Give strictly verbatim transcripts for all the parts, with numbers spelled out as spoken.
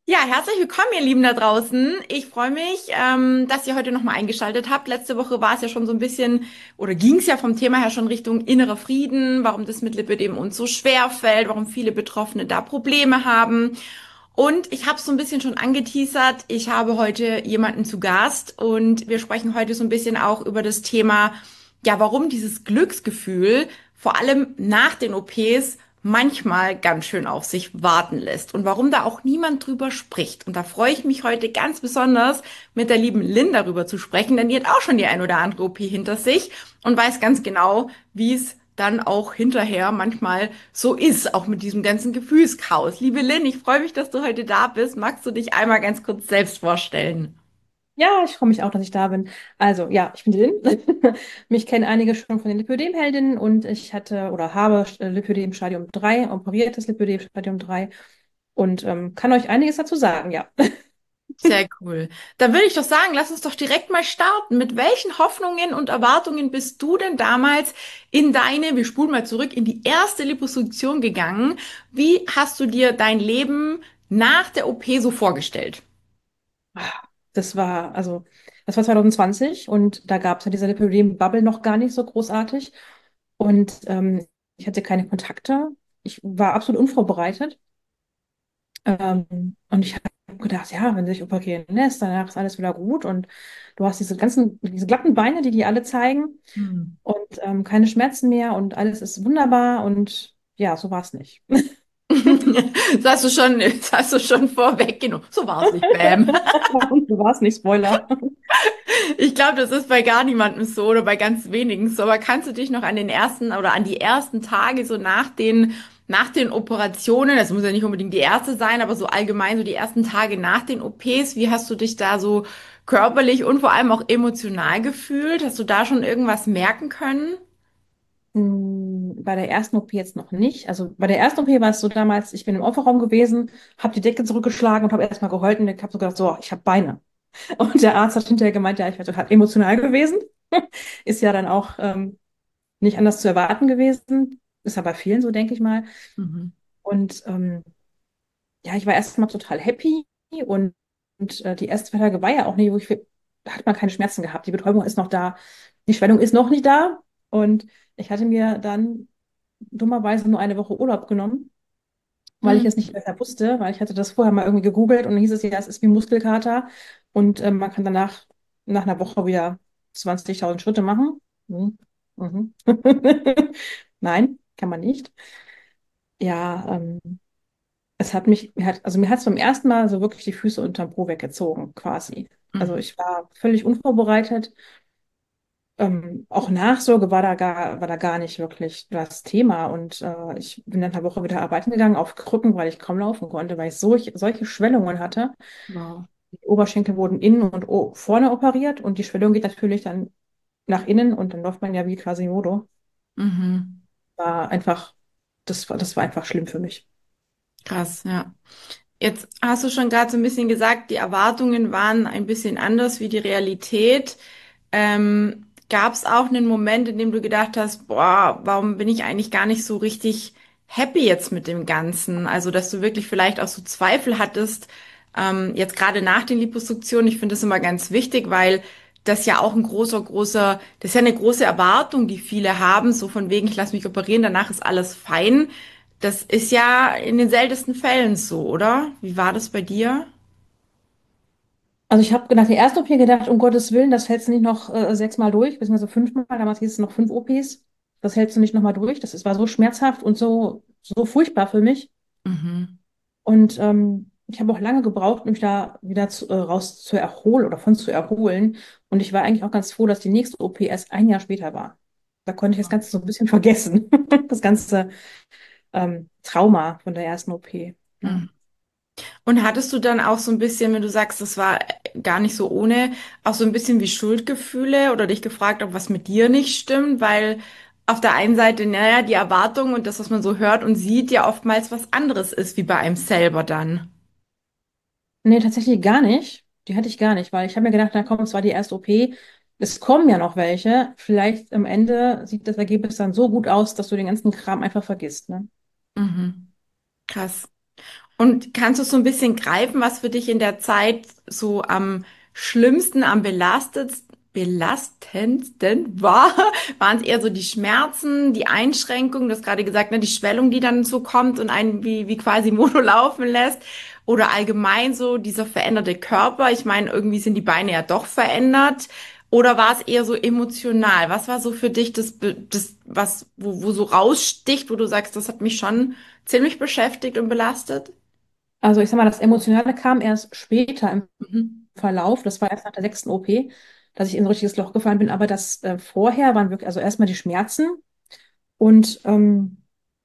Ja, herzlich willkommen, ihr Lieben da draußen. Ich freue mich, ähm, dass ihr heute nochmal eingeschaltet habt. Letzte Woche war es ja schon so ein bisschen, oder ging es ja vom Thema her schon Richtung innerer Frieden, warum das mit Lipödem uns so schwer fällt, warum viele Betroffene da Probleme haben. Und ich habe es so ein bisschen schon angeteasert. Ich habe heute jemanden zu Gast und wir sprechen heute so ein bisschen auch über das Thema, ja, warum dieses Glücksgefühl vor allem nach den O Ps manchmal ganz schön auf sich warten lässt und warum da auch niemand drüber spricht. Und da freue ich mich heute ganz besonders, mit der lieben Lynn darüber zu sprechen, denn die hat auch schon die ein oder andere O P hinter sich und weiß ganz genau, wie es dann auch hinterher manchmal so ist, auch mit diesem ganzen Gefühlschaos. Liebe Lynn, ich freue mich, dass du heute da bist. Magst du dich einmal ganz kurz selbst vorstellen? Ja, ich freue mich auch, dass ich da bin. Also, ja, ich bin die Lynn. Mich kennen einige schon von den Lipödem-Heldinnen und ich hatte oder habe äh, Lipödem Stadium drei, operiertes Lipödem Stadium drei und ähm, kann euch einiges dazu sagen, ja. Sehr cool. Dann würde ich doch sagen, lass uns doch direkt mal starten. Mit welchen Hoffnungen und Erwartungen bist du denn damals in deine, wir spulen mal zurück, in die erste Liposuktion gegangen? Wie hast du dir dein Leben nach der O P so vorgestellt? Das war, also, das war zwanzig zwanzig und da gab es ja diese Lipödem-Bubble noch gar nicht so großartig und ähm, ich hatte keine Kontakte. Ich war absolut unvorbereitet. Ähm, und ich habe gedacht, ja, wenn du dich operieren lässt, danach ist alles wieder gut. Und du hast diese ganzen, diese glatten Beine, die die alle zeigen Hm. und ähm, keine Schmerzen mehr und alles ist wunderbar. Und ja, so war es nicht. Das hast du schon, das hast du schon vorweggenommen. So war es nicht, Bam. So war es nicht, Spoiler. Ich glaube, das ist bei gar niemandem so oder bei ganz wenigen so. Aber kannst du dich noch an den ersten oder an die ersten Tage so nach den, nach den Operationen, das muss ja nicht unbedingt die erste sein, aber so allgemein so die ersten Tage nach den O Ps, wie hast du dich da so körperlich und vor allem auch emotional gefühlt? Hast du da schon irgendwas merken können? Hm, Bei der ersten O P jetzt noch nicht. Also bei der ersten O P war es so damals, ich bin im Aufwachraum gewesen, habe die Decke zurückgeschlagen und habe erstmal geheult und ich habe so gedacht, so, ich habe Beine. Und der Arzt hat hinterher gemeint, ja, ich wäre total emotional gewesen. Ist ja dann auch ähm, nicht anders zu erwarten gewesen. Ist ja bei vielen so, denke ich mal. Mhm. Und ähm, ja, ich war erstmal total happy und, und äh, die ersten zwei Tage war ja auch nicht, wo ich, da hat man keine Schmerzen gehabt. Die Betäubung ist noch da, die Schwellung ist noch nicht da. Und ich hatte mir dann dummerweise nur eine Woche Urlaub genommen, weil ich es nicht besser wusste, weil ich hatte das vorher mal irgendwie gegoogelt und dann hieß es ja, es ist wie Muskelkater und ähm, man kann danach nach einer Woche wieder zwanzigtausend Schritte machen. Mhm. Mhm. Nein, kann man nicht. Ja, ähm, es hat mich, mir hat, also mir hat es beim ersten Mal so wirklich die Füße unterm Po weggezogen, quasi. Also Mhm. ich war völlig unvorbereitet. Ähm, auch Nachsorge war da gar, war da gar nicht wirklich das Thema. Und äh, ich bin dann eine Woche wieder arbeiten gegangen auf Krücken, weil ich kaum laufen konnte, weil ich solch, solche Schwellungen hatte. Wow. Die Oberschenkel wurden innen und o- vorne operiert und die Schwellung geht natürlich dann nach innen und dann läuft man ja wie Quasimodo. Mhm. War einfach, das war, das war einfach schlimm für mich. Krass, ja. Jetzt hast du schon gerade so ein bisschen gesagt, die Erwartungen waren ein bisschen anders wie die Realität. Ähm, Gab es auch einen Moment, in dem du gedacht hast, boah, warum bin ich eigentlich gar nicht so richtig happy jetzt mit dem Ganzen? Also, dass du wirklich vielleicht auch so Zweifel hattest, ähm, jetzt gerade nach den Liposuktionen. Ich finde das immer ganz wichtig, weil das ja auch ein großer, großer, das ist ja eine große Erwartung, die viele haben, so von wegen, ich lasse mich operieren, danach ist alles fein. Das ist ja in den seltensten Fällen so, oder? Wie war das bei dir? Also ich habe nach der ersten O P gedacht, um Gottes Willen, das hältst du nicht noch äh, sechsmal durch, beziehungsweise fünfmal, damals hieß es noch fünf O Ps. Das hältst du nicht nochmal durch. Das ist, war so schmerzhaft und so, so furchtbar für mich. Mhm. Und ähm, ich habe auch lange gebraucht, um mich da wieder zu, äh, raus zu erholen oder von zu erholen. Und ich war eigentlich auch ganz froh, dass die nächste O P erst ein Jahr später war. Da konnte ich das Ganze so ein bisschen vergessen. Das ganze ähm, Trauma von der ersten O P. Ja. Mhm. Und hattest du dann auch so ein bisschen, wenn du sagst, das war gar nicht so ohne, auch so ein bisschen wie Schuldgefühle oder dich gefragt, ob was mit dir nicht stimmt? Weil auf der einen Seite, naja, die Erwartung und das, was man so hört und sieht, ja oftmals was anderes ist wie bei einem selber dann. Nee, tatsächlich gar nicht. Die hatte ich gar nicht, weil ich habe mir gedacht, na komm, es war die erste O P. Es kommen ja noch welche. Vielleicht am Ende sieht das Ergebnis dann so gut aus, dass du den ganzen Kram einfach vergisst, ne? Mhm. Krass. Und kannst du so ein bisschen greifen, was für dich in der Zeit so am schlimmsten, am belastetsten, belastendsten war? Waren es eher so die Schmerzen, die Einschränkungen, du hast gerade gesagt, ne, die Schwellung, die dann so kommt und einen wie, wie quasi Mono laufen lässt? Oder allgemein so dieser veränderte Körper? Ich meine, irgendwie sind die Beine ja doch verändert. Oder war es eher so emotional? Was war so für dich das, Be- das was, wo, wo so raussticht, wo du sagst, das hat mich schon ziemlich beschäftigt und belastet? Also ich sag mal, das Emotionale kam erst später im Mhm. Verlauf. Das war erst nach der sechsten O P, dass ich in ein richtiges Loch gefallen bin. Aber das äh, vorher waren wirklich, also erstmal die Schmerzen und ähm,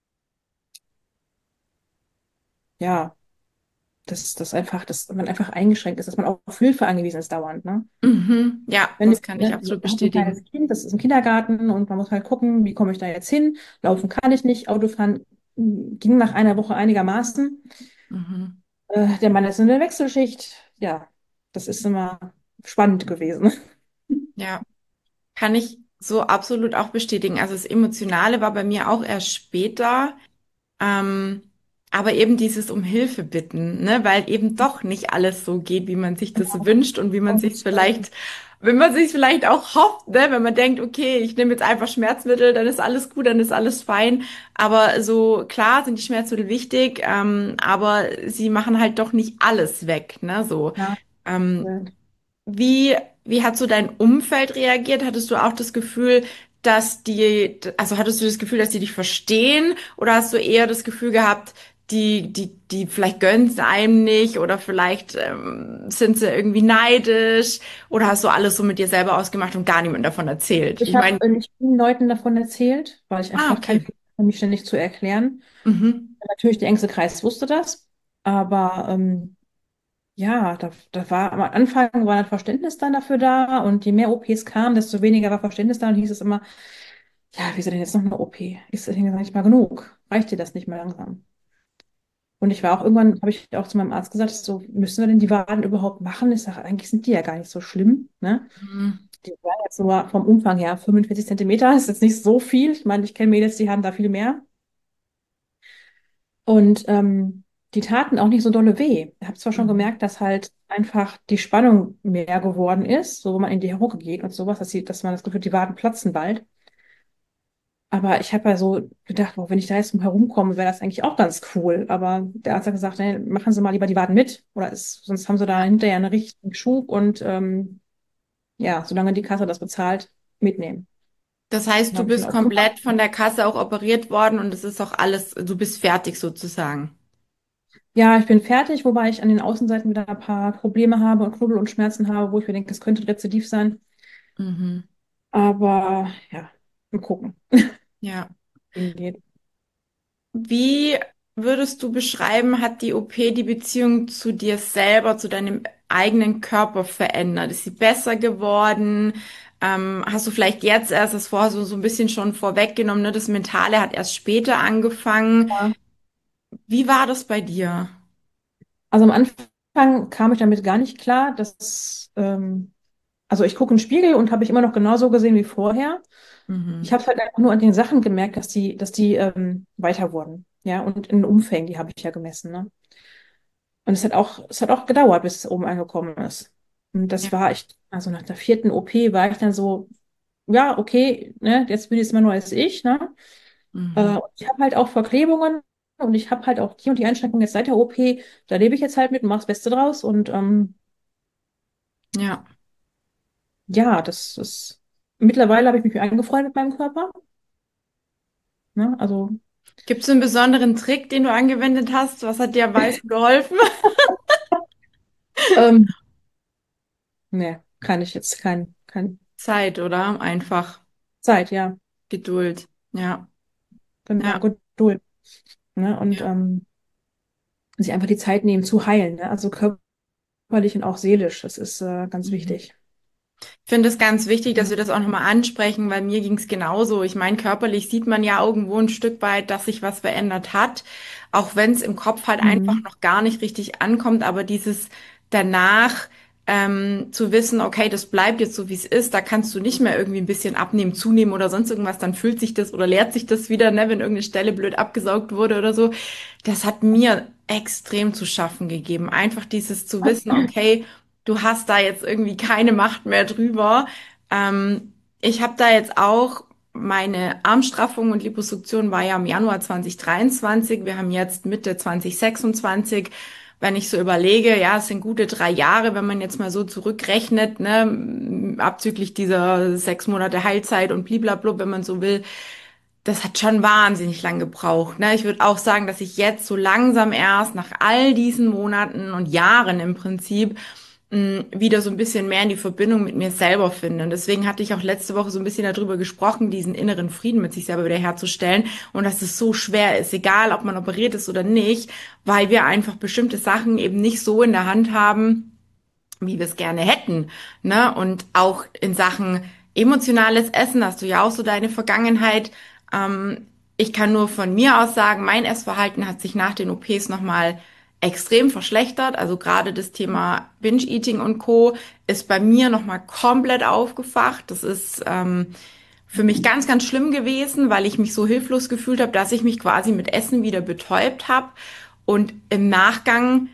ja, dass das einfach, dass man einfach eingeschränkt ist, dass man auf Hilfe angewiesen ist dauernd, ne? Mhm. Ja, Wenn, das kann ich ne, absolut man hat ein kleines bestätigen. Kind, das ist im Kindergarten und man muss halt gucken, wie komme ich da jetzt hin? Laufen kann ich nicht, Autofahren mm, ging nach einer Woche einigermaßen. Mhm. Äh, der Mann ist in der Wechselschicht. Ja, das ist immer spannend gewesen. Ja, kann ich so absolut auch bestätigen. Also das Emotionale war bei mir auch erst später. Ähm, aber eben dieses um Hilfe bitten, ne, weil eben doch nicht alles so geht, wie man sich das wünscht und wie man sich vielleicht, wenn man sich vielleicht auch hofft, ne, wenn man denkt, okay, ich nehme jetzt einfach Schmerzmittel, dann ist alles gut, dann ist alles fein. Aber so klar sind die Schmerzmittel wichtig, ähm, aber sie machen halt doch nicht alles weg, ne, so. Ja, Ähm, äh, wie, wie hat so dein Umfeld reagiert? Hattest du auch das Gefühl, dass die, also hattest du das Gefühl, dass die dich verstehen? Oder hast du eher das Gefühl gehabt, die, die, die vielleicht gönnen es einem nicht oder vielleicht ähm, sind sie irgendwie neidisch? Oder hast du alles so mit dir selber ausgemacht und gar niemandem davon erzählt? ich Ich habe meine, nicht vielen Leuten davon erzählt, weil ich ah, einfach keine okay. Lust hatte, mich ständig zu erklären. Mhm. Natürlich, der engste Kreis wusste das, aber ähm, ja, da, da war am Anfang war ein Verständnis dann dafür da und je mehr O Ps kamen, desto weniger war Verständnis da und hieß es immer, ja, wieso denn jetzt noch eine O P? Ist das nicht mal genug? Reicht dir das nicht mal langsam? Und ich war auch irgendwann, habe ich auch zu meinem Arzt gesagt, so, müssen wir denn die Waden überhaupt machen? Ich sage, eigentlich sind die ja gar nicht so schlimm, ne? Mhm. Die waren jetzt nur vom Umfang her fünfundvierzig Zentimeter, ist jetzt nicht so viel. Ich meine, ich kenne Mädels, die haben da viel mehr. Und ähm, die taten auch nicht so dolle weh. Ich habe zwar schon Mhm. gemerkt, dass halt einfach die Spannung mehr geworden ist, so wenn man in die Hocke geht und sowas, dass, sie, dass man das Gefühl hat, die Waden platzen bald. Aber ich habe ja so gedacht, boah, wenn ich da jetzt drum herumkomme, wäre das eigentlich auch ganz cool. Aber der Arzt hat gesagt, nee, machen Sie mal lieber die Waden mit, oder ist, sonst haben Sie da Ja. hinterher einen richtigen Schub und ähm, ja, solange die Kasse das bezahlt, mitnehmen. Das heißt, Dann du habe ich den bist auch gemacht. komplett von der Kasse auch operiert worden und es ist auch alles, du bist fertig sozusagen. Ja, ich bin fertig, wobei ich an den Außenseiten wieder ein paar Probleme habe und Knubbel und Schmerzen habe, wo ich mir denke, es könnte Rezidiv sein. Mhm. Aber ja, mal gucken, Ja. wie es geht. Wie würdest du beschreiben, hat die O P die Beziehung zu dir selber, zu deinem eigenen Körper verändert? Ist sie besser geworden? Ähm, hast du vielleicht jetzt erst das vorher so, so ein bisschen schon vorweggenommen, ne? Das Mentale hat erst später angefangen. Ja. Wie war das bei dir? Also am Anfang kam ich damit gar nicht klar, dass, ähm, also ich gucke in den Spiegel und habe mich immer noch genauso gesehen wie vorher. Ich Mhm. habe halt einfach nur an den Sachen gemerkt, dass die, dass die ähm, weiter wurden. Ja, und in den Umfängen, die habe ich ja gemessen, ne? Und es hat auch, es hat auch gedauert, bis es oben angekommen ist. Und das Ja. war echt, also nach der vierten O P war ich dann so, ja, okay, ne, jetzt bin ich es immer nur als ich, ne? Äh, Mhm. und ich habe halt auch Verklebungen und ich habe halt auch die und die Einschränkungen jetzt seit der O P. Da lebe ich jetzt halt mit und mache das Beste draus. Und ähm, Ja. ja, das ist, mittlerweile habe ich mich eingefreundet mit meinem Körper. Ne? Also, Gibt es einen besonderen Trick, den du angewendet hast? Was hat dir am meisten geholfen? ähm, ne, kann ich jetzt kein, kein Zeit, oder? Einfach Zeit, ja, Geduld. Ja. genau, Ja. Geduld. Ne? Und Ja. ähm, sich einfach die Zeit nehmen zu heilen. Ne? Also körperlich und auch seelisch. Das ist äh, ganz Mhm. wichtig. Ich finde es ganz wichtig, dass Ja. wir das auch nochmal ansprechen, weil mir ging es genauso. Ich meine, körperlich sieht man ja irgendwo ein Stück weit, dass sich was verändert hat, auch wenn es im Kopf halt einfach Mhm. noch gar nicht richtig ankommt. Aber dieses danach ähm, zu wissen, okay, das bleibt jetzt so, wie es ist, da kannst du nicht mehr irgendwie ein bisschen abnehmen, zunehmen oder sonst irgendwas, dann füllt sich das oder leert sich das wieder, ne, wenn irgendeine Stelle blöd abgesaugt wurde oder so. Das hat mir extrem zu schaffen gegeben. Einfach dieses zu wissen, okay, du hast da jetzt irgendwie keine Macht mehr drüber. Ähm, ich habe da jetzt auch meine Armstraffung und Liposuktion war ja im Januar zwanzig dreiundzwanzig. Wir haben jetzt Mitte zwanzig sechsundzwanzig. Wenn ich so überlege, ja, es sind gute drei Jahre, wenn man jetzt mal so zurückrechnet, ne, abzüglich dieser sechs Monate Heilzeit und bliblablub, wenn man so will. Das hat schon wahnsinnig lang gebraucht, ne? Ich würde auch sagen, dass ich jetzt so langsam erst nach all diesen Monaten und Jahren im Prinzip mh, wieder so ein bisschen mehr in die Verbindung mit mir selber finde. Und deswegen hatte ich auch letzte Woche so ein bisschen darüber gesprochen, diesen inneren Frieden mit sich selber wieder herzustellen und dass es so schwer ist, egal ob man operiert ist oder nicht, weil wir einfach bestimmte Sachen eben nicht so in der Hand haben, wie wir es gerne hätten, ne? Und auch in Sachen emotionales Essen hast du ja auch so deine Vergangenheit. Ähm, Ich kann nur von mir aus sagen, mein Essverhalten hat sich nach den O Ps nochmal extrem verschlechtert. Also gerade das Thema Binge-Eating und Co. ist bei mir nochmal komplett aufgefacht. Das ist ähm, für mich ganz, ganz schlimm gewesen, weil ich mich so hilflos gefühlt habe, dass ich mich quasi mit Essen wieder betäubt habe. Und im Nachgang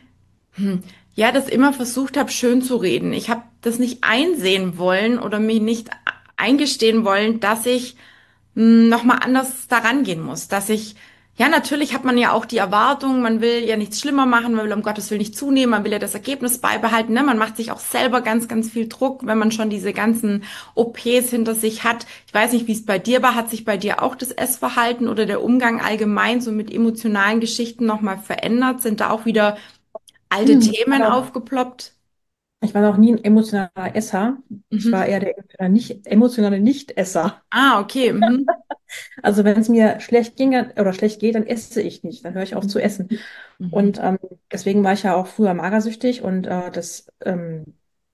ja, das immer versucht habe, schön zu reden. Ich habe das nicht einsehen wollen oder mir nicht eingestehen wollen, dass ich nochmal anders daran gehen muss. Dass ich, ja, natürlich hat man ja auch die Erwartung, man will ja nichts schlimmer machen, man will um Gottes Willen nicht zunehmen, man will ja das Ergebnis beibehalten. Ne? Man macht sich auch selber ganz, ganz viel Druck, wenn man schon diese ganzen O Ps hinter sich hat. Ich weiß nicht, wie es bei dir war. Hat sich bei dir auch das Essverhalten oder der Umgang allgemein so mit emotionalen Geschichten nochmal verändert? Sind da auch wieder alte Hm, Ich war Themen noch, aufgeploppt? ich war noch nie ein emotionaler Esser. Ich war Mhm. eher der emotionale nicht, emotionale Nicht-Esser. Ah, okay. Mhm. Also wenn es mir schlecht ging dann- oder schlecht geht, dann esse ich nicht. Dann höre ich auf zu essen. Und Mhm. ähm, deswegen war ich ja auch früher magersüchtig und äh, das, ähm,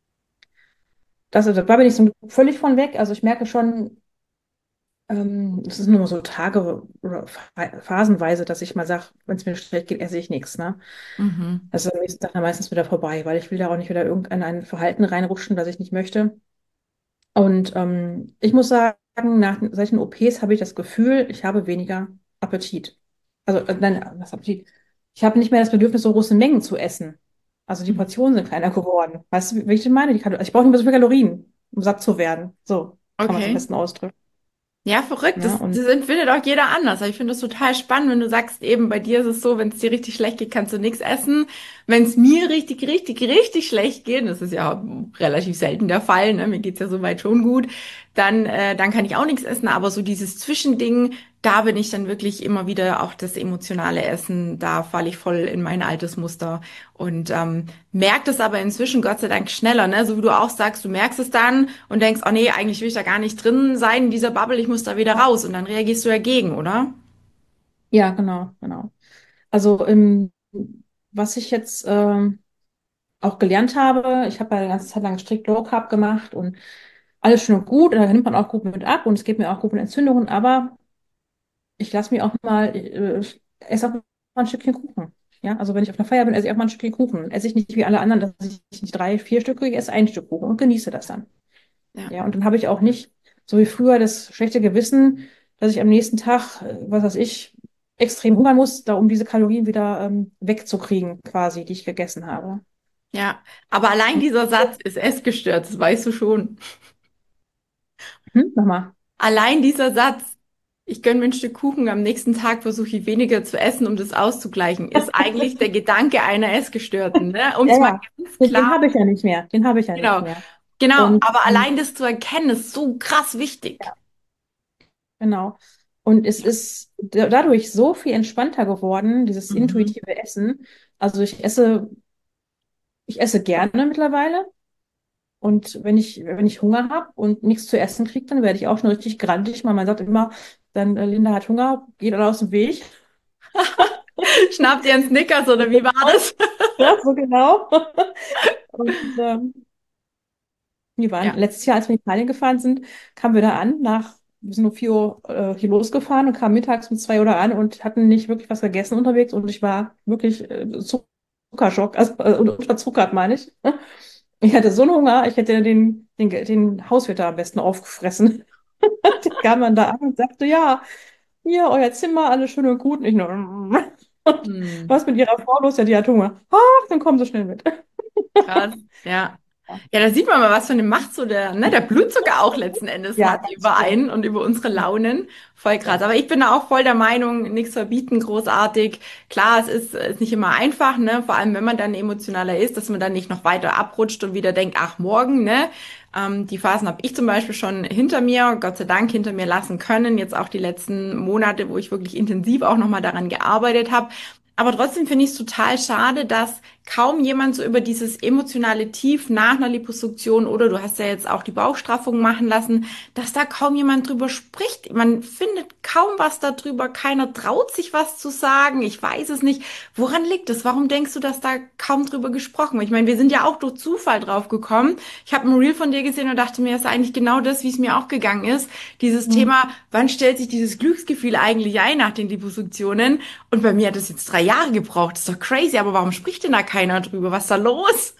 das, also, da bin ich so völlig von weg. Also ich merke schon, ähm, es ist nur so Tage oder pha- phasenweise, dass ich mal sage, wenn es mir schlecht geht, esse ich nichts, ne? Mhm. Das ist am nächsten Tag dann meistens wieder vorbei, weil ich will da auch nicht wieder irgendein ein Verhalten reinrutschen, das ich nicht möchte. Und ähm, ich muss sagen, nach solchen O Ps habe ich das Gefühl, ich habe weniger Appetit. Also, äh, nein, was Appetit? Ich habe nicht mehr das Bedürfnis, so große Mengen zu essen. Also die Mhm. Portionen sind kleiner geworden. Weißt du, wie wie ich das meine? Die Kalo- also ich brauche nicht mehr so viele Kalorien, um satt zu werden. So kann man es am Okay. besten ausdrücken. Ja, verrückt. Ja, Das, und das empfindet auch jeder anders. Aber ich finde das total spannend, wenn du sagst, eben bei dir ist es so, wenn es dir richtig schlecht geht, kannst du nichts essen. Wenn es mir richtig, richtig, richtig schlecht geht, das ist ja relativ selten der Fall, ne? Mir geht's ja soweit schon gut, dann, äh, dann kann ich auch nichts essen. Aber so dieses Zwischending, da bin ich dann wirklich immer wieder auch das emotionale Essen, da falle ich voll in mein altes Muster und ähm, merkt es aber inzwischen Gott sei Dank schneller, ne? So wie du auch sagst, du merkst es dann und denkst, oh nee, eigentlich will ich da gar nicht drin sein in dieser Bubble, ich muss da wieder raus und dann reagierst du dagegen, oder? ja, genau, genau. Also ähm, was ich jetzt ähm, auch gelernt habe, ich habe ja eine ganze Zeit lang strikt Low Carb gemacht und alles schön und gut, und da nimmt man auch gut mit ab und es geht mir auch gut mit Entzündungen, aber ich lasse mir auch mal, äh, ich esse auch mal ein Stückchen Kuchen. Ja, also wenn ich auf einer Feier bin, esse ich auch mal ein Stückchen Kuchen. Dann esse ich nicht wie alle anderen, dass ich nicht drei, vier Stück kriege, ich esse ein Stück Kuchen und genieße das dann. Ja. Ja, und dann habe ich auch nicht, so wie früher, das schlechte Gewissen, dass ich am nächsten Tag, äh, was weiß ich, extrem hungern muss, da um diese Kalorien wieder ähm, wegzukriegen, quasi, die ich gegessen habe. Ja, aber allein dieser Satz ist essgestört, das weißt du schon. Hm? Nochmal. Allein dieser Satz, ich gönne mir ein Stück Kuchen, am nächsten Tag versuche ich weniger zu essen, um das auszugleichen, ist eigentlich der Gedanke einer Essgestörten, ne? Um Ja, es mal ja. ganz Den, den klar, habe ich ja nicht mehr. Den habe ich ja nicht genau, mehr. genau, Und aber ähm, allein das zu erkennen, ist so krass wichtig. genau. Und es ist da- dadurch so viel entspannter geworden, dieses Mhm. intuitive Essen. Also ich esse, ich esse gerne mittlerweile. Und wenn ich, wenn ich Hunger habe und nichts zu essen kriege, dann werde ich auch schon richtig grantig. Man man sagt immer, dann äh, Linda hat Hunger, geht alle aus dem Weg. Schnapp dir einen Snickers oder wie war das? Ja, so genau. Und ähm, wir waren Ja. letztes Jahr, als wir in Italien gefahren sind, kamen wir da an, nach, wir sind um vier Uhr äh, hier losgefahren und kamen mittags um zwei Uhr da an und hatten nicht wirklich was gegessen unterwegs und ich war wirklich äh, Zuckerschock, also äh, unterzuckert, meine ich. Ich hatte so einen Hunger, ich hätte den, den, den Hauswirt da am besten aufgefressen. Der kam dann da an und sagte, ja, hier, euer Zimmer, alles schön und gut. Und ich nur, Hm. Was ist mit ihrer Frau los? Ja, die hat Hunger. Ach, dann kommen sie schnell mit. Krass, ja. Ja, da sieht man mal, was für eine Macht so der, ne, der Blutzucker auch letzten Endes Ja, hat ganz über schlimm. einen und über unsere Launen. Voll krass. Ja. Aber ich bin da auch voll der Meinung, nichts verbieten, großartig. Klar, es ist, ist nicht immer einfach, ne, vor allem wenn man dann emotionaler ist, dass man dann nicht noch weiter abrutscht und wieder denkt, ach, morgen, ne. Ähm, die Phasen habe ich zum Beispiel schon hinter mir, Gott sei Dank hinter mir lassen können. Jetzt auch die letzten Monate, wo ich wirklich intensiv auch nochmal daran gearbeitet habe. Aber trotzdem finde ich es total schade, dass kaum jemand so über dieses emotionale Tief nach einer Liposuktion oder du hast ja jetzt auch die Bauchstraffung machen lassen, dass da kaum jemand drüber spricht. Man findet kaum was darüber. Keiner traut sich was zu sagen. Ich weiß es nicht. Woran liegt es? Warum denkst du, dass da kaum drüber gesprochen wird? Ich meine, wir sind ja auch durch Zufall drauf gekommen. Ich habe ein Reel von dir gesehen und dachte mir, das ist eigentlich genau das, wie es mir auch gegangen ist. Dieses Mhm. Thema, wann stellt sich dieses Glücksgefühl eigentlich ein nach den Liposuktionen? Und bei mir hat es jetzt drei Jahre gebraucht. Das ist doch crazy. Aber warum spricht denn da keiner drüber? Was ist da los?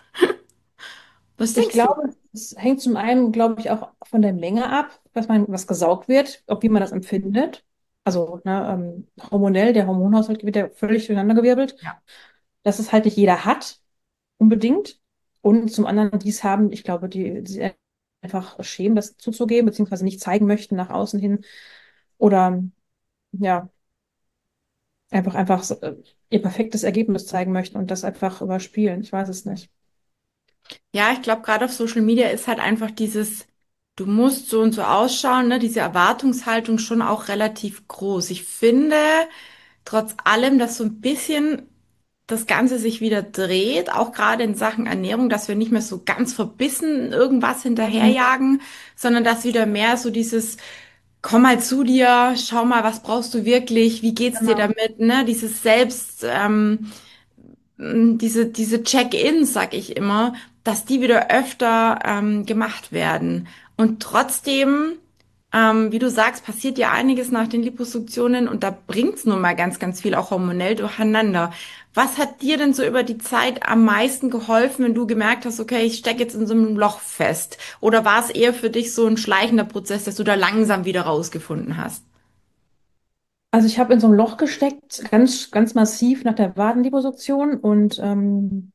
Was Ich denkst du? glaube, es hängt zum einen, glaube ich, auch von der Menge ab, was man, was gesaugt wird, ob wie man das empfindet. Also, ne, ähm, hormonell, der Hormonhaushalt wird ja völlig durcheinandergewirbelt. Ja. Dass es halt nicht jeder hat, unbedingt. Und zum anderen, die es haben, ich glaube, die, die sich einfach schämen, das zuzugeben, beziehungsweise nicht zeigen möchten nach außen hin. Oder ja, einfach, einfach so, äh, ihr perfektes Ergebnis zeigen möchten und das einfach überspielen. Ich weiß es nicht. Ja, ich glaube, gerade auf Social Media ist halt einfach dieses, du musst so und so ausschauen, ne, diese Erwartungshaltung schon auch relativ groß. Ich finde trotz allem, dass so ein bisschen das Ganze sich wieder dreht, auch gerade in Sachen Ernährung, dass wir nicht mehr so ganz verbissen irgendwas Mhm. hinterherjagen, sondern dass wieder mehr so dieses, komm mal zu dir, schau mal, was brauchst du wirklich, wie geht's dir Genau. damit, ne, dieses Selbst, ähm, mh, diese, diese Check-ins, sag ich immer, dass die wieder öfter ähm, gemacht werden. Und trotzdem, ähm, wie du sagst, passiert ja einiges nach den Liposuktionen und da bringt's nun mal ganz, ganz viel auch hormonell durcheinander. Was hat dir denn so über die Zeit am meisten geholfen, wenn du gemerkt hast, okay, ich stecke jetzt in so einem Loch fest? Oder war es eher für dich so ein schleichender Prozess, dass du da langsam wieder rausgefunden hast? Also ich habe in so einem Loch gesteckt, ganz, ganz massiv nach der Wadenliposuktion und ähm,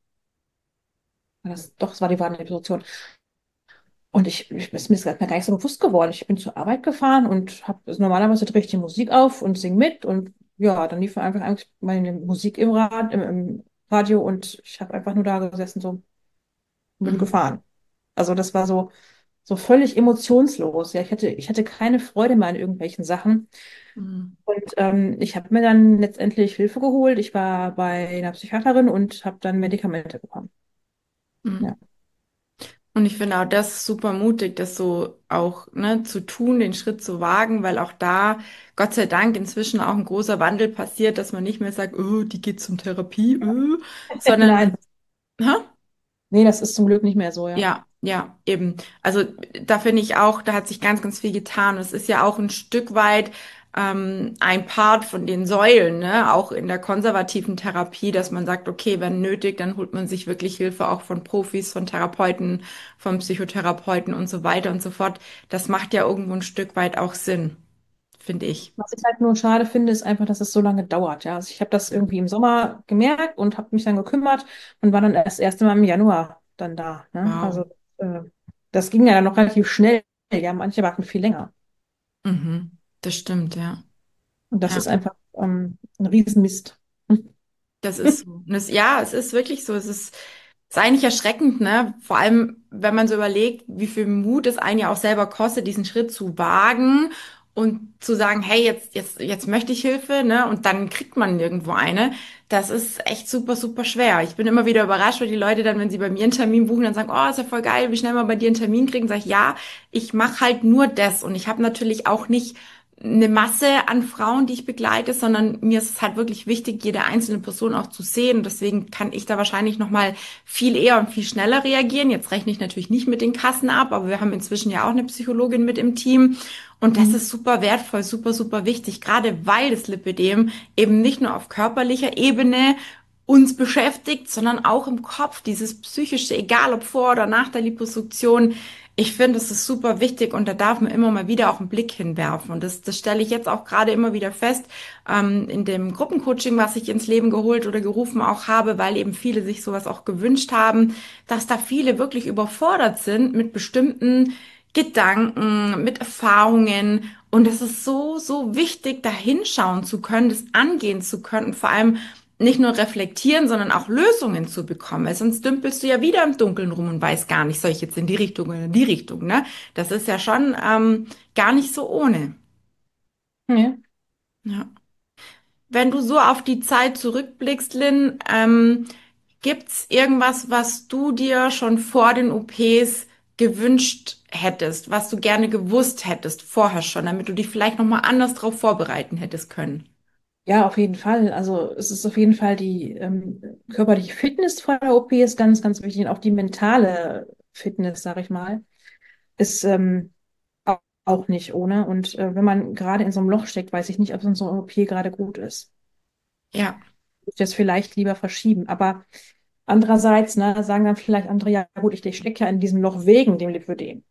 war das, doch, es war die Wadenliposuktion. Und ich, ich ist mir das gar nicht so bewusst geworden. Ich bin zur Arbeit gefahren und habe normalerweise drehe ich die Musik auf und sing mit und ja, dann lief einfach eigentlich meine Musik im, Rad, im, im Radio und ich habe einfach nur da gesessen so und bin Mhm. gefahren. Also das war so so völlig emotionslos. Ja, ich hatte ich hatte keine Freude mehr an irgendwelchen Sachen. Mhm. Und ähm, ich habe mir dann letztendlich Hilfe geholt. Ich war bei einer Psychiaterin und habe dann Medikamente bekommen. Mhm. Ja. Und ich finde auch das super mutig, das so auch, ne, zu tun, den Schritt zu wagen, weil auch da, Gott sei Dank, inzwischen auch ein großer Wandel passiert, dass man nicht mehr sagt, oh, die geht zum Therapie, äh, sondern, Nein, hä? nee, das ist zum Glück nicht mehr so, ja. Ja, ja, eben. Also da finde ich auch, da hat sich ganz, ganz viel getan. Und es ist ja auch ein Stück weit ähm, ein Part von den Säulen, ne? Auch in der konservativen Therapie, dass man sagt, okay, wenn nötig, dann holt man sich wirklich Hilfe auch von Profis, von Therapeuten, von Psychotherapeuten und so weiter und so fort. Das macht ja irgendwo ein Stück weit auch Sinn, finde ich. Was ich halt nur schade finde, ist einfach, dass es so lange dauert. Ja, also ich habe das irgendwie im Sommer gemerkt und habe mich dann gekümmert und war dann erst das erste Mal im Januar dann da. Ne? Wow. Also äh, das ging ja dann noch relativ schnell. Ja, manche warten viel länger. Mhm. Das stimmt, ja. Und das Ja. ist einfach ähm, ein Riesenmist. Das ist so. Und es, ja, es ist wirklich so. Es ist, ist eigentlich erschreckend, ne? Vor allem, wenn man so überlegt, wie viel Mut es einen ja auch selber kostet, diesen Schritt zu wagen und zu sagen, hey, jetzt, jetzt, jetzt möchte ich Hilfe, ne? Und dann kriegt man nirgendwo eine. Das ist echt super, super schwer. Ich bin immer wieder überrascht, weil die Leute dann, wenn sie bei mir einen Termin buchen, dann sagen, oh, ist ja voll geil, wie schnell wir bei dir einen Termin kriegen. Sag ich, ja, ich mache halt nur das. Und ich habe natürlich auch nicht eine Masse an Frauen, die ich begleite, sondern mir ist es halt wirklich wichtig, jede einzelne Person auch zu sehen. Und deswegen kann ich da wahrscheinlich noch mal viel eher und viel schneller reagieren. Jetzt rechne ich natürlich nicht mit den Kassen ab, aber wir haben inzwischen ja auch eine Psychologin mit im Team. Und das Mhm. ist super wertvoll, super, super wichtig, gerade weil das Lipödem eben nicht nur auf körperlicher Ebene uns beschäftigt, sondern auch im Kopf, dieses psychische, egal ob vor oder nach der Liposuktion. Ich finde, das ist super wichtig und da darf man immer mal wieder auch einen Blick hinwerfen. Und das, das stelle ich jetzt auch gerade immer wieder fest, ähm, in dem Gruppencoaching, was ich ins Leben geholt oder gerufen auch habe, weil eben viele sich sowas auch gewünscht haben, dass da viele wirklich überfordert sind mit bestimmten Gedanken, mit Erfahrungen. Und es ist so, so wichtig, da hinschauen zu können, das angehen zu können und vor allem nicht nur reflektieren, sondern auch Lösungen zu bekommen. Weil sonst dümpelst du ja wieder im Dunkeln rum und weißt gar nicht, soll ich jetzt in die Richtung oder in die Richtung, ne? Das ist ja schon ähm, gar nicht so ohne. Ja. Ja. Wenn du so auf die Zeit zurückblickst, Lynn, ähm, gibt's irgendwas, was du dir schon vor den O Ps gewünscht hättest, was du gerne gewusst hättest vorher schon, damit du dich vielleicht noch mal anders darauf vorbereiten hättest können? Ja, auf jeden Fall. Also es ist auf jeden Fall die ähm, körperliche Fitness vor der O P ist ganz, ganz wichtig und auch die mentale Fitness, sag ich mal, ist ähm, au- auch nicht ohne. Und äh, wenn man gerade in so einem Loch steckt, weiß ich nicht, ob so eine O P gerade gut ist. Ja. Ich das vielleicht lieber verschieben. Aber andererseits, ne, sagen dann vielleicht andere, ja gut, ich, ich stecke ja in diesem Loch wegen dem Lipödem.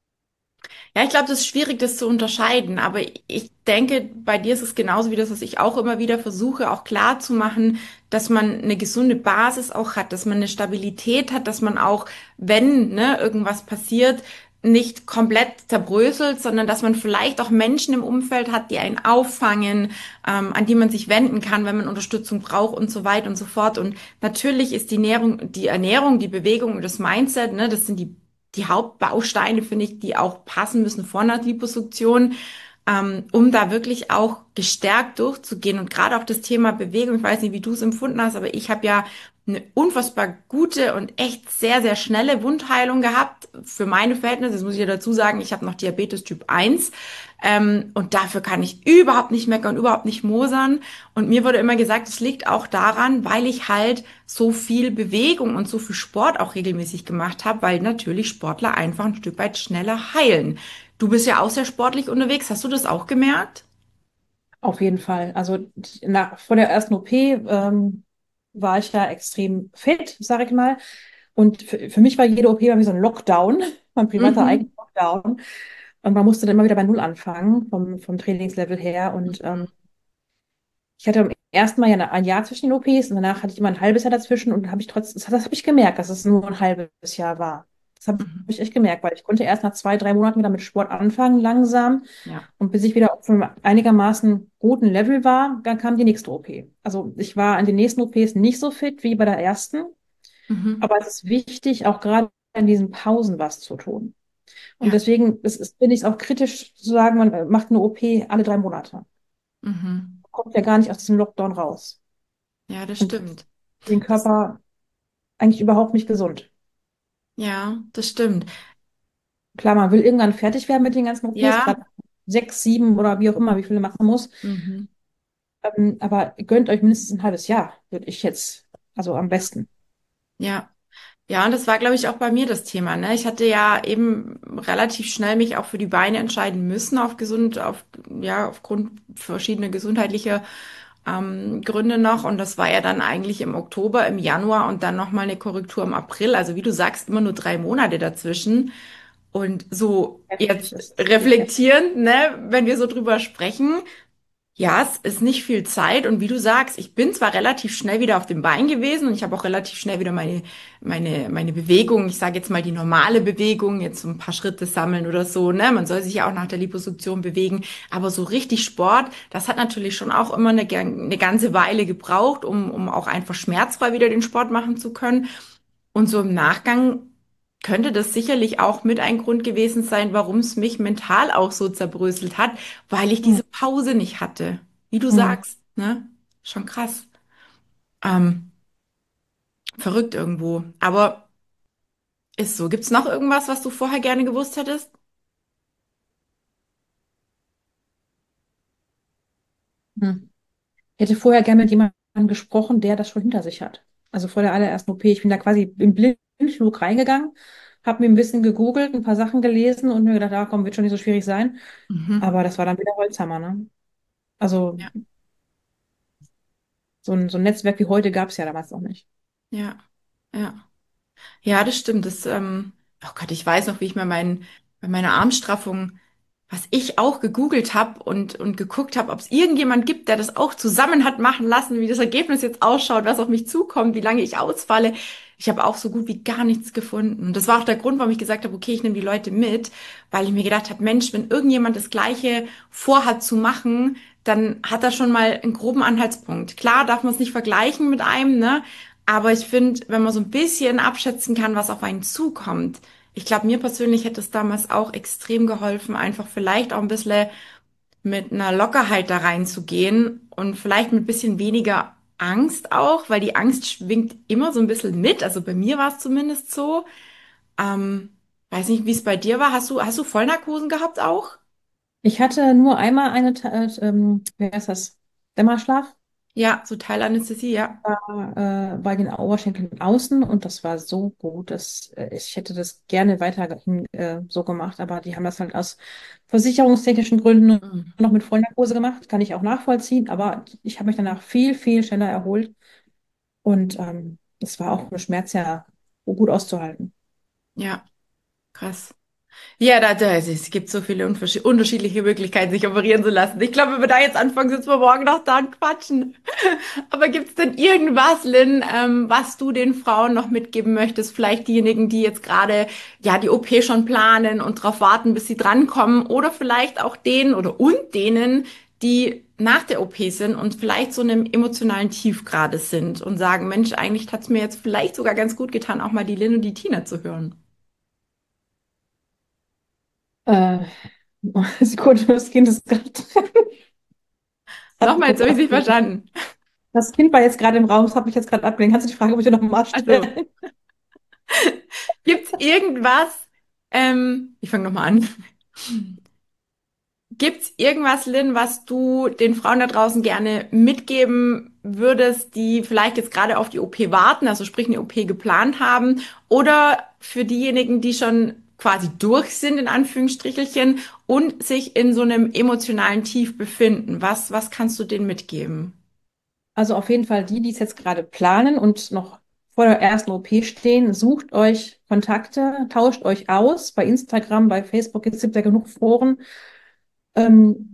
Ja, ich glaube, das ist schwierig, das zu unterscheiden. Aber ich denke, bei dir ist es genauso wie das, was ich auch immer wieder versuche, auch klar zu machen, dass man eine gesunde Basis auch hat, dass man eine Stabilität hat, dass man auch, wenn, ne, irgendwas passiert, nicht komplett zerbröselt, sondern dass man vielleicht auch Menschen im Umfeld hat, die einen auffangen, ähm, an die man sich wenden kann, wenn man Unterstützung braucht und so weiter und so fort. Und natürlich ist die Ernährung, die Ernährung, die Bewegung und das Mindset, ne, das sind die die Hauptbausteine, finde ich, die auch passen müssen vor einer Liposuktion, ähm, um da wirklich auch gestärkt durchzugehen. Und gerade auch das Thema Bewegung, ich weiß nicht, wie du es empfunden hast, aber ich habe ja eine unfassbar gute und echt sehr, sehr schnelle Wundheilung gehabt. Für meine Verhältnisse, das muss ich ja dazu sagen, ich habe noch Diabetes Typ eins. Ähm, und dafür kann ich überhaupt nicht meckern, überhaupt nicht mosern. Und mir wurde immer gesagt, es liegt auch daran, weil ich halt so viel Bewegung und so viel Sport auch regelmäßig gemacht habe, weil natürlich Sportler einfach ein Stück weit schneller heilen. Du bist ja auch sehr sportlich unterwegs. Hast du das auch gemerkt? Auf jeden Fall. Also die- nach, vor der ersten O P ähm, war ich ja extrem fit, sag ich mal. Und für, für mich war jede O P war wie so ein Lockdown, mein privater eigener Mhm. Lockdown. Und man musste dann immer wieder bei Null anfangen, vom, vom Trainingslevel her. Und ähm, ich hatte im ersten Mal ja eine- ein Jahr zwischen den O Ps und danach hatte ich immer ein halbes Jahr dazwischen und habe ich trotz, das, das habe ich gemerkt, dass es nur ein halbes Jahr war. Das habe Mhm. ich echt gemerkt, weil ich konnte erst nach zwei, drei Monaten wieder mit Sport anfangen, langsam. Ja. Und bis ich wieder auf einem einigermaßen guten Level war, dann kam die nächste O P. Also ich war an den nächsten O Ps nicht so fit wie bei der ersten, Mhm. aber es ist wichtig, auch gerade in diesen Pausen was zu tun. Und Ja. deswegen ist, ist, finde ich es auch kritisch zu sagen, man äh, macht eine O P alle drei Monate. Man Mhm. kommt ja gar nicht aus diesem Lockdown raus. Ja, das Und das ist stimmt. für den Das, Körper eigentlich überhaupt nicht gesund. ja, das stimmt. Klar, man will irgendwann fertig werden mit den ganzen O Ps, Ja. gerade sechs, sieben oder wie auch immer, wie viele man machen muss. Mhm. Ähm, aber gönnt euch mindestens ein halbes Jahr, würde ich jetzt, also am besten. Ja. Ja, und das war, glaube ich, auch bei mir das Thema, ne? Ich hatte ja eben relativ schnell mich auch für die Beine entscheiden müssen, auf gesund, auf, ja, aufgrund verschiedener gesundheitlicher ähm, Gründe noch. Und das war ja dann eigentlich im Oktober, im Januar und dann nochmal eine Korrektur im April. Also wie du sagst, immer nur drei Monate dazwischen. Und so Heftig jetzt ist wirklich heftig. reflektierend, ne, wenn wir so drüber sprechen, ja, es ist nicht viel Zeit und wie du sagst, ich bin zwar relativ schnell wieder auf dem Bein gewesen und ich habe auch relativ schnell wieder meine meine meine Bewegung, ich sage jetzt mal die normale Bewegung, jetzt so ein paar Schritte sammeln oder so, ne? Man soll sich ja auch nach der Liposuktion bewegen, aber so richtig Sport, das hat natürlich schon auch immer eine, eine ganze Weile gebraucht, um um auch einfach schmerzfrei wieder den Sport machen zu können. Und so im Nachgang könnte das sicherlich auch mit ein Grund gewesen sein, warum es mich mental auch so zerbröselt hat, weil ich Hm. diese Pause nicht hatte. Wie du Hm. sagst, ne? Schon krass. Ähm, verrückt irgendwo. Aber ist so. Gibt's noch irgendwas, was du vorher gerne gewusst hättest? Hm. Ich hätte vorher gerne mit jemandem gesprochen, der das schon hinter sich hat. Also vor der allerersten O P. Ich bin da quasi im Blindflug reingegangen, habe mir ein bisschen gegoogelt, ein paar Sachen gelesen und mir gedacht, ah, komm, wird schon nicht so schwierig sein. Mhm. Aber das war dann wieder Holzhammer, ne? Also Ja. So ein, so ein Netzwerk wie heute gab es ja damals noch nicht. Ja, ja. Ja, das stimmt. Das, ähm, oh Gott, ich weiß noch, wie ich mir mein, bei meiner Armstraffung, was ich auch gegoogelt habe und, und geguckt habe, ob es irgendjemand gibt, der das auch zusammen hat machen lassen, wie das Ergebnis jetzt ausschaut, was auf mich zukommt, wie lange ich ausfalle. Ich habe auch so gut wie gar nichts gefunden. Und das war auch der Grund, warum ich gesagt habe, okay, ich nehme die Leute mit, weil ich mir gedacht habe, Mensch, wenn irgendjemand das Gleiche vorhat zu machen, dann hat er schon mal einen groben Anhaltspunkt. Klar, darf man es nicht vergleichen mit einem, ne? Aber ich finde, wenn man so ein bisschen abschätzen kann, was auf einen zukommt, ich glaube, mir persönlich hätte es damals auch extrem geholfen, einfach vielleicht auch ein bisschen mit einer Lockerheit da reinzugehen und vielleicht mit ein bisschen weniger Angst auch, weil die Angst schwingt immer so ein bisschen mit. Also bei mir war es zumindest so. Ähm, weiß nicht, wie es bei dir war. Hast du, hast du Vollnarkosen gehabt auch? Ich hatte nur einmal eine, Ta- äh, ähm, wie heißt das? Dämmerschlaf Ja, so Teilanästhesie, ja. äh, bei den Oberschenkeln außen und das war so gut, dass äh, ich hätte das gerne weiterhin äh, so gemacht, aber die haben das halt aus versicherungstechnischen Gründen Mhm. noch mit Vollnarkose gemacht, kann ich auch nachvollziehen, aber ich habe mich danach viel, viel schneller erholt und ähm, es war auch mit Schmerz ja gut auszuhalten. Ja, krass. Ja, da, da, es gibt so viele unterschied- unterschiedliche Möglichkeiten, sich operieren zu lassen. Ich glaube, wenn wir da jetzt anfangen, sitzen wir morgen noch da und quatschen. Aber gibt es denn irgendwas, Lynn, ähm, was du den Frauen noch mitgeben möchtest? Vielleicht diejenigen, die jetzt gerade ja die O P schon planen und darauf warten, bis sie drankommen, oder vielleicht auch denen oder und denen, die nach der O P sind und vielleicht so in einem emotionalen Tief gerade sind und sagen, Mensch, eigentlich hat's mir jetzt vielleicht sogar ganz gut getan, auch mal die Lynn und die Tina zu hören. Äh, Sekunde, das Kind ist gerade hat mich Nochmal, jetzt jetzt habe ich es nicht abgelenkt. verstanden. Das Kind war jetzt gerade im Raum, das hat mich jetzt gerade abgelenkt. Kannst du die Frage bitte nochmal Also, stellen? gibt's irgendwas, ähm, ich fange nochmal an. Gibt's irgendwas, Lynn, was du den Frauen da draußen gerne mitgeben würdest, die vielleicht jetzt gerade auf die O P warten, also sprich eine O P geplant haben, oder für diejenigen, die schon quasi durch sind, in Anführungsstrichelchen, und sich in so einem emotionalen Tief befinden? Was, was kannst du denen mitgeben? Also auf jeden Fall die, die es jetzt gerade planen und noch vor der ersten O P stehen, sucht euch Kontakte, tauscht euch aus bei Instagram, bei Facebook, es gibt ja genug Foren. Ähm,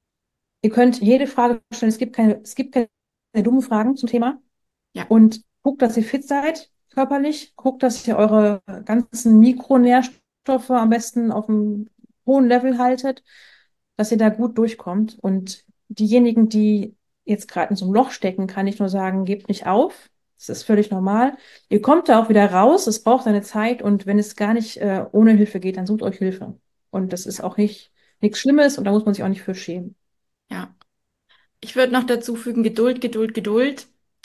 Ihr könnt jede Frage stellen, es gibt keine, es gibt keine dummen Fragen zum Thema Ja, und guckt, dass ihr fit seid körperlich, guckt, dass ihr eure ganzen Mikronährstoffe am besten auf einem hohen Level haltet, dass ihr da gut durchkommt. Und diejenigen, die jetzt gerade in so einem Loch stecken, kann ich nur sagen, gebt nicht auf. Das ist völlig normal. Ihr kommt da auch wieder raus. Es braucht seine Zeit. Und wenn es gar nicht äh, ohne Hilfe geht, dann sucht euch Hilfe. Und das ist auch nicht nichts Schlimmes und da muss man sich auch nicht für schämen. ja. Ich würde noch dazu fügen, Geduld, Geduld, Geduld.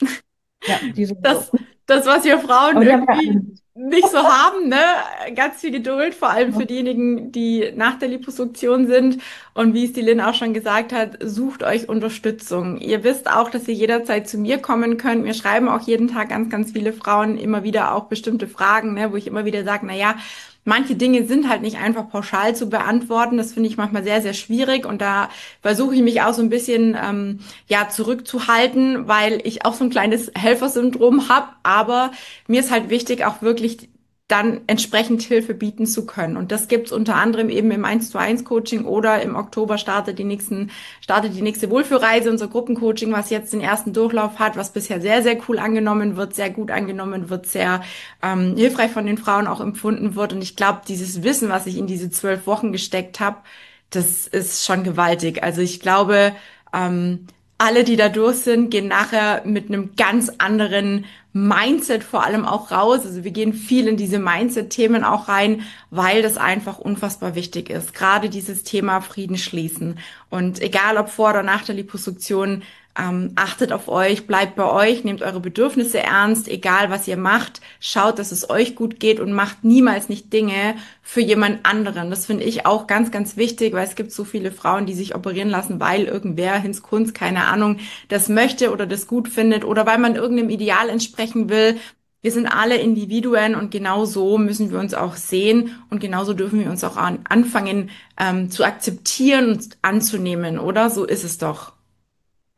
Ja, die sowieso. Das, das, was wir Frauen Aber die haben wir alle irgendwie nicht. nicht so haben, ne? Ganz viel Geduld, vor allem für diejenigen, die nach der Liposuktion sind. Und wie es die Lynn auch schon gesagt hat, sucht euch Unterstützung. Ihr wisst auch, dass ihr jederzeit zu mir kommen könnt. Mir schreiben auch jeden Tag ganz, ganz viele Frauen immer wieder auch bestimmte Fragen, ne? Wo ich immer wieder sage, na ja, manche Dinge sind halt nicht einfach pauschal zu beantworten. Das finde ich manchmal sehr, sehr schwierig. Und da versuche ich mich auch so ein bisschen ähm, ja zurückzuhalten, weil ich auch so ein kleines Helfersyndrom habe. Aber mir ist halt wichtig, auch wirklich dann entsprechend Hilfe bieten zu können. Und das gibt's unter anderem eben im eins zu eins Coaching oder im Oktober startet die nächsten, startet die nächste Wohlfühlreise, unser Gruppencoaching, was jetzt den ersten Durchlauf hat, was bisher sehr, sehr cool angenommen wird, sehr gut angenommen wird, sehr ähm, hilfreich von den Frauen auch empfunden wird. Und ich glaube, dieses Wissen, was ich in diese zwölf Wochen gesteckt habe, das ist schon gewaltig. Also ich glaube, ähm, alle, die da durch sind, gehen nachher mit einem ganz anderen Mindset vor allem auch raus. Also wir gehen viel in diese Mindset-Themen auch rein, weil das einfach unfassbar wichtig ist. Gerade dieses Thema Frieden schließen. Und egal ob vor oder nach der Liposuktion, ähm, achtet auf euch, bleibt bei euch, nehmt eure Bedürfnisse ernst, egal was ihr macht, schaut, dass es euch gut geht und macht niemals nicht Dinge für jemand anderen. Das finde ich auch ganz, ganz wichtig, weil es gibt so viele Frauen, die sich operieren lassen, weil irgendwer, Hinz Kunz, keine Ahnung, das möchte oder das gut findet oder weil man irgendeinem Ideal entsprechen will. Wir sind alle Individuen und genau so müssen wir uns auch sehen und genauso dürfen wir uns auch an, anfangen ähm, zu akzeptieren und anzunehmen, oder? So ist es doch. Ja,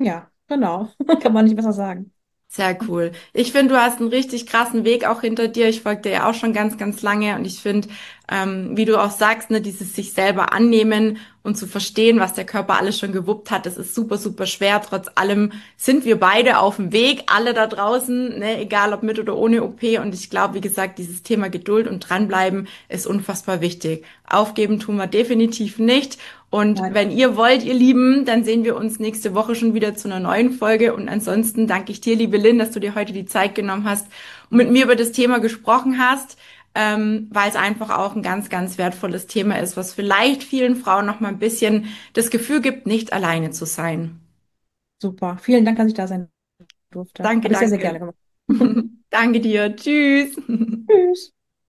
Genau, kann man nicht besser sagen. Sehr cool. Ich finde, du hast einen richtig krassen Weg auch hinter dir. Ich folge dir ja auch schon ganz, ganz lange und ich finde, ähm, wie du auch sagst, ne, dieses sich selber annehmen und zu verstehen, was der Körper alles schon gewuppt hat, das ist super, super schwer. Trotz allem sind wir beide auf dem Weg, alle da draußen, ne, egal ob mit oder ohne O P. Und ich glaube, wie gesagt, dieses Thema Geduld und dranbleiben ist unfassbar wichtig. Aufgeben tun wir definitiv nicht. Und Nein, wenn ihr wollt, ihr Lieben, dann sehen wir uns nächste Woche schon wieder zu einer neuen Folge. Und ansonsten danke ich dir, liebe Lynn, dass du dir heute die Zeit genommen hast und mit mir über das Thema gesprochen hast, ähm, weil es einfach auch ein ganz, ganz wertvolles Thema ist, was vielleicht vielen Frauen noch mal ein bisschen das Gefühl gibt, nicht alleine zu sein. super. Vielen Dank, dass ich da sein durfte. Danke, Habe ich sehr, sehr danke. gerne gemacht. Danke dir. Tschüss. Tschüss.